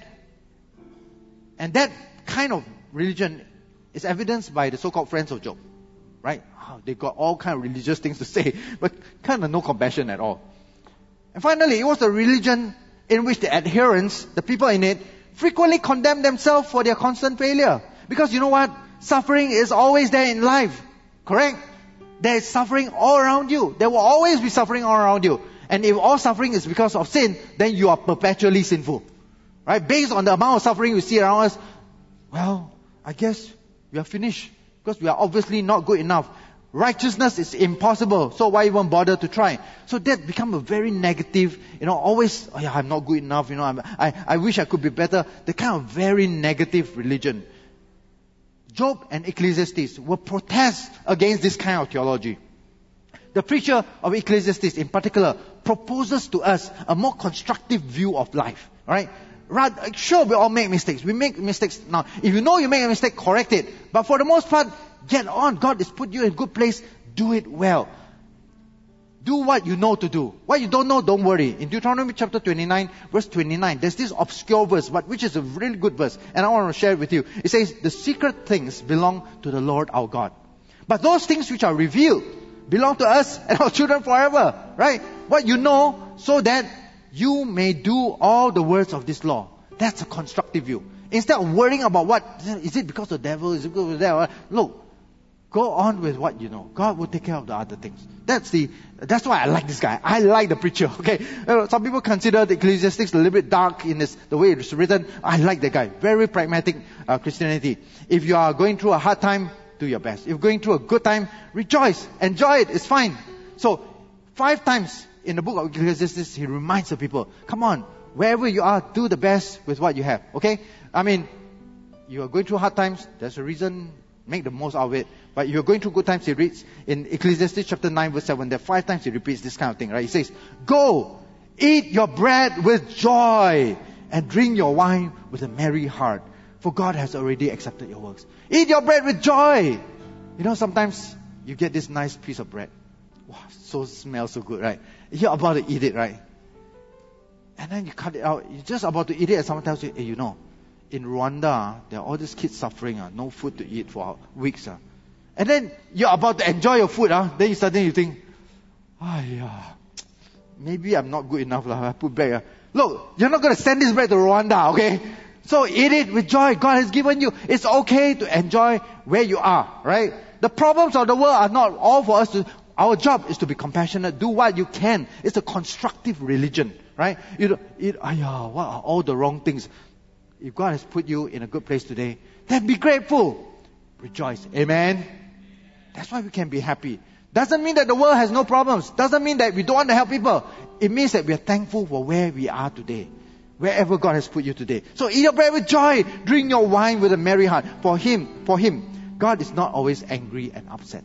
and that kind of religion is evidenced by the so-called friends of Job, right? Oh, they got all kind of religious things to say, but kind of no compassion at all. And finally, it was a religion in which the adherents, the people in it, frequently condemn themselves for their constant failure. Because you know what? Suffering is always there in life. Correct? There is suffering all around you. There will always be suffering all around you. And if all suffering is because of sin, then you are perpetually sinful. Right? Based on the amount of suffering we see around us, well, I guess we are finished. Because we are obviously not good enough. Righteousness is impossible, so why even bother to try? So that becomes a very negative, you know, always, oh yeah, I'm not good enough, you know, I'm, I, I wish I could be better. The kind of very negative religion. Job and Ecclesiastes will protest against this kind of theology. The preacher of Ecclesiastes in particular proposes to us a more constructive view of life, right? Rather, sure, we all make mistakes. We make mistakes. Now, if you know you make a mistake, correct it. But for the most part, get on. God has put you in a good place. Do it well. Do what you know to do. What you don't know, don't worry. In Deuteronomy chapter twenty-nine, verse twenty-nine, there's this obscure verse, but which is a really good verse. And I want to share it with you. It says, the secret things belong to the Lord our God. But those things which are revealed belong to us and our children forever. Right? What you know, so that you may do all the words of this law. That's a constructive view. Instead of worrying about what, is it because of the devil, is it because of that? Look, go on with what you know. God will take care of the other things. That's the, that's why I like this guy. I like the preacher, okay? Some people consider the Ecclesiastes a little bit dark in this, the way it's written. I like that guy. Very pragmatic uh, Christianity. If you are going through a hard time, do your best. If you're going through a good time, rejoice. Enjoy it. It's fine. So, five times in the book of Ecclesiastes, he reminds the people, come on, wherever you are, do the best with what you have. Okay? I mean, you are going through hard times, there's a reason, make the most out of it. But you're going through good times, he reads in Ecclesiastes chapter nine verse seven, there are five times he repeats this kind of thing, right? He says, go, eat your bread with joy, and drink your wine with a merry heart, for God has already accepted your works. Eat your bread with joy. You know, sometimes you get this nice piece of bread. Wow, so smells so good, right? You're about to eat it, right? And then you cut it out. You're just about to eat it, and someone tells you, hey, you know, in Rwanda, there are all these kids suffering, uh, no food to eat for weeks. Uh. And then you're about to enjoy your food. Uh, then you suddenly you think, ah, yeah, maybe I'm not good enough. Uh, I put back. Uh. Look, you're not going to send this bread to Rwanda, okay? So eat it with joy. God has given you. It's okay to enjoy where you are, right? The problems of the world are not all for us to... Our job is to be compassionate. Do what you can. It's a constructive religion, right? You know, it, ayah, what are all the wrong things? If God has put you in a good place today, then be grateful. Rejoice. Amen? That's why we can be happy. Doesn't mean that the world has no problems. Doesn't mean that we don't want to help people. It means that we are thankful for where we are today. Wherever God has put you today. So eat your bread with joy. Drink your wine with a merry heart. For Him, for Him, God is not always angry and upset.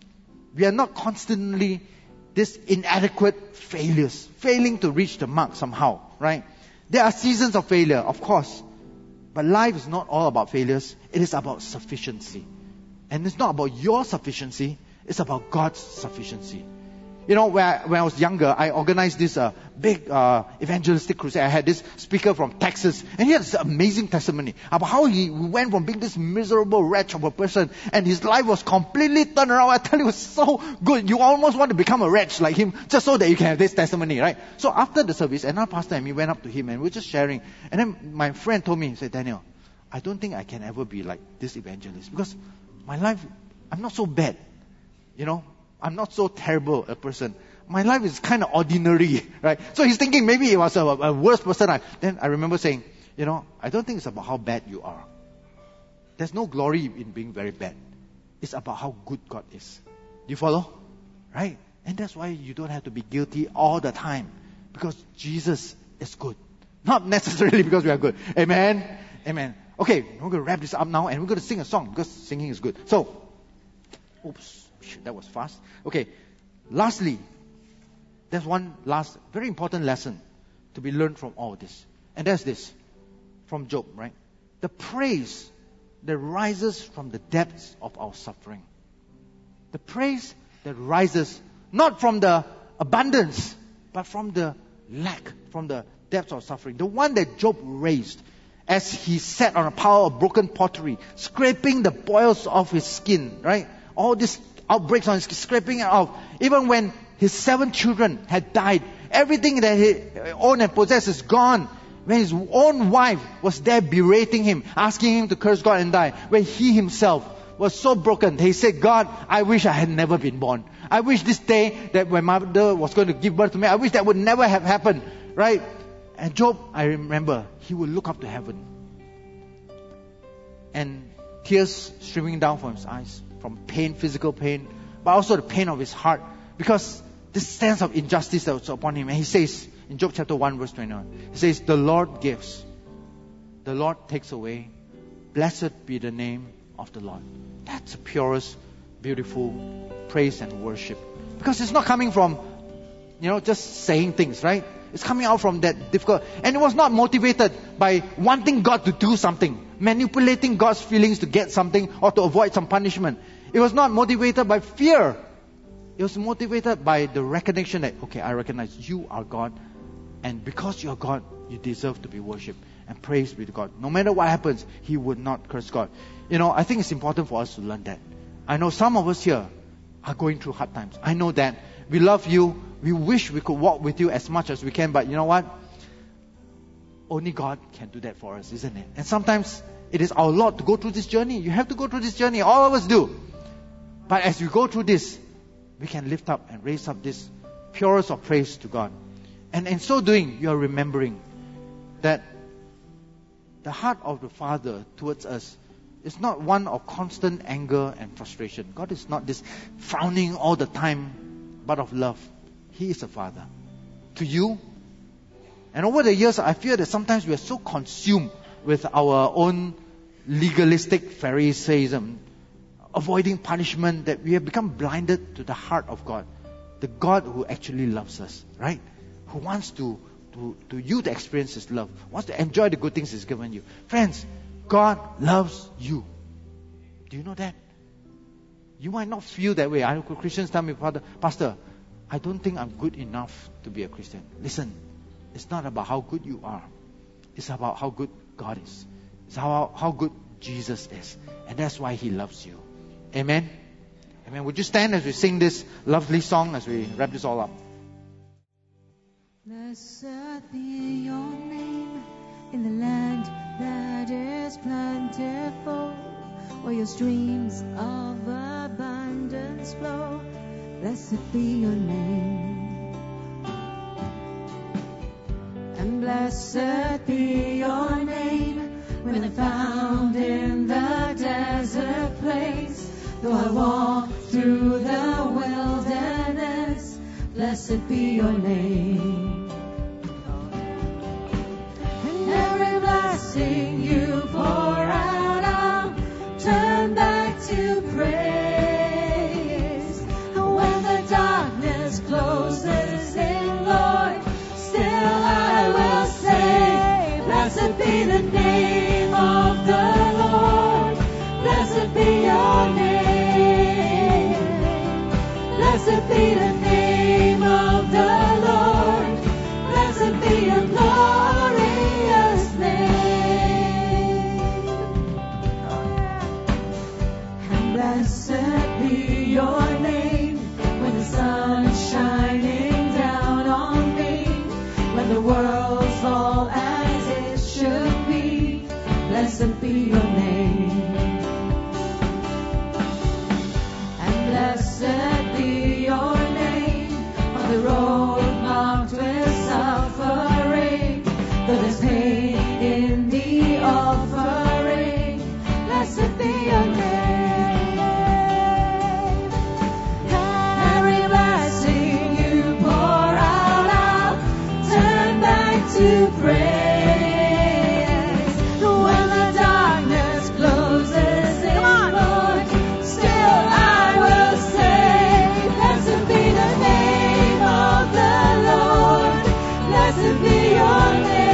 We are not constantly this inadequate failures, failing to reach the mark somehow, right? There are seasons of failure, of course. But life is not all about failures. It is about sufficiency. And it's not about your sufficiency. It's about God's sufficiency. You know, when I, when I was younger, I organized this uh, big uh, evangelistic crusade. I had this speaker from Texas, and he had this amazing testimony about how he went from being this miserable wretch of a person, and his life was completely turned around. I tell you, it was so good. You almost want to become a wretch like him, just so that you can have this testimony, right? So after the service, another pastor and me went up to him, and we were just sharing. And then my friend told me, he said, Daniel, I don't think I can ever be like this evangelist, because my life, I'm not so bad, you know. I'm not so terrible a person. My life is kind of ordinary, right? So he's thinking maybe he was a, a worse person. I, then I remember saying, you know, I don't think it's about how bad you are. There's no glory in being very bad. It's about how good God is. Do you follow? Right? And that's why you don't have to be guilty all the time. Because Jesus is good. Not necessarily because we are good. Amen? Amen. Okay, we're going to wrap this up now and we're going to sing a song because singing is good. So, oops. That was fast. Okay. Lastly, there's one last very important lesson to be learned from all of this. And that's this. From Job, right? The praise that rises from the depths of our suffering. The praise that rises not from the abundance, but from the lack, from the depths of suffering. The one that Job raised as he sat on a pile of broken pottery, scraping the boils off his skin, right? All this outbreaks on his skin, scraping it off. Even when his seven children had died, everything that he owned and possessed is gone. When his own wife was there berating him, asking him to curse God and die, when he himself was so broken, he said, God, I wish I had never been born. I wish this day that my mother was going to give birth to me, I wish that would never have happened, right? And Job, I remember, he would look up to heaven and tears streaming down from his eyes, from pain, physical pain, but also the pain of his heart, because this sense of injustice that was upon him. And he says in Job chapter one verse twenty-one, he says, the Lord gives, the Lord takes away, blessed be the name of the Lord. That's the purest, beautiful praise and worship, because it's not coming from, you know, just saying things, right? It's coming out from that difficult, and it was not motivated by wanting God to do something, manipulating God's feelings to get something or to avoid some punishment. It was not motivated by fear. It was motivated by the recognition that, okay, I recognize you are God, and because you are God, you deserve to be worshipped and praised be to God. No matter what happens, he would not curse God. You know, I think it's important for us to learn that. I know some of us here are going through hard times. I know that. We love you. We wish we could walk with you as much as we can, but you know what? Only God can do that for us, isn't it? And sometimes it is our lot to go through this journey. You have to go through this journey. All of us do. But as we go through this, we can lift up and raise up this purest of praise to God. And in so doing, you are remembering that the heart of the Father towards us is not one of constant anger and frustration. God is not this frowning all the time, but of love. He is a Father. To you. And over the years, I feel that sometimes we are so consumed with our own legalistic Pharisaism, avoiding punishment, that we have become blinded to the heart of God. The God who actually loves us, right? Who wants to, to, to you to experience His love, wants to enjoy the good things He's given you. Friends, God loves you. Do you know that? You might not feel that way. I know Christians tell me, Father, Pastor, I don't think I'm good enough to be a Christian. Listen, it's not about how good you are. It's about how good God is. It's how, how good Jesus is. And that's why He loves you. Amen? Amen. Would you stand as we sing this lovely song as we wrap this all up? Blessed be your name in the land that is plentiful, where your streams of abundance flow. Blessed be your name. And blessed be your name when I'm found in the desert place. Though I walk through the wilderness, blessed be your name. And every blessing you pour out, I'll turn back to praise. And when the darkness closes in, Lord, still I will say, blessed be the name of the Lord. Blessed be your name. Blessed be the name of the Lord. Blessed be your glorious name. And blessed be your name when the sun is shining down on me, when the world's all as it should be. Blessed be your name. And blessed be your name on the road marked with suffering, though there's pain in the offering. Blessed be your name. Every blessing you pour out, I'll turn back to praise. When the darkness closes in, Lord, still I will say, blessed be the name of the Lord. Blessed be your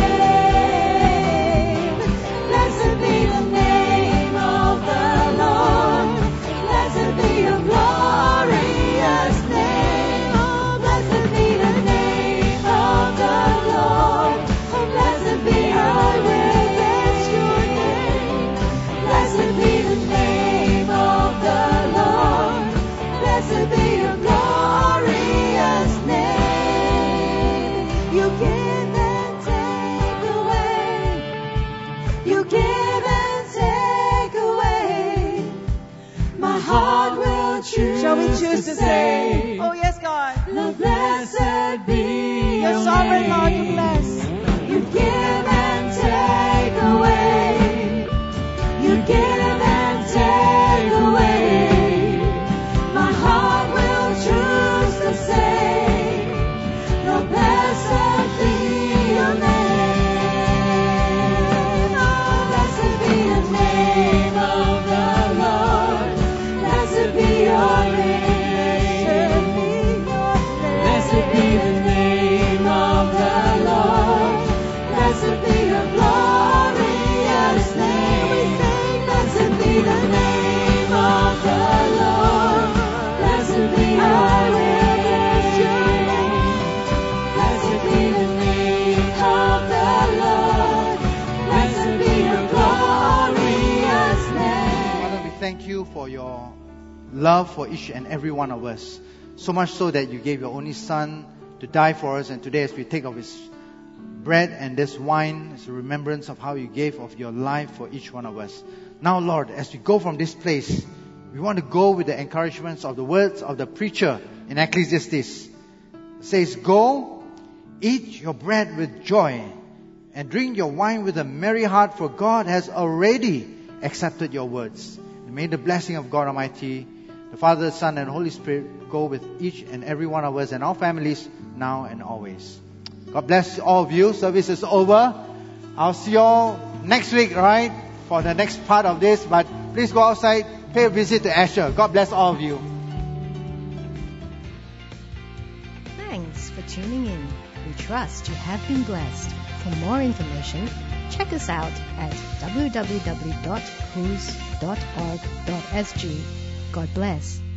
name. Blessed be the name of the Lord. Blessed be your glorious name. Oh, blessed be the name of the Lord. Oh, blessed be, I will bless your name. Blessed be the name of the Lord. Blessed be your glorious name. You give and take away. You give and take away. My heart will choose. Shall we choose to say, oh yes, God, Lord, blessed be you're your sovereign, name. Lord, you bless. You give and take away. You give and take away. My heart will choose to say, Lord, blessed be your name. Oh, blessed be the name of the Lord. Blessed be your name. Blessed be the name of the Lord. Blessed be your glorious name. We sing, blessed be the name of the Lord. Blessed be your name. Blessed be the name of the Lord. Blessed be your glorious name. Father, we thank you for your love for each and every one of us. So much so that you gave your only Son to die for us. And today as we take of His bread and this wine, it's a remembrance of how you gave of your life for each one of us. Now, Lord, as we go from this place, we want to go with the encouragements of the words of the preacher in Ecclesiastes. It says, go, eat your bread with joy, and drink your wine with a merry heart, for God has already accepted your words. And may the blessing of God Almighty, The Father, the Son, and Holy Spirit go with each and every one of us and our families now and always. God bless all of you. Service is over. I'll see you all next week, right? For the next part of this. But please go outside, pay a visit to Asher. God bless all of you. Thanks for tuning in. We trust you have been blessed. For more information, check us out at w w w dot whos dot org dot s g. God bless.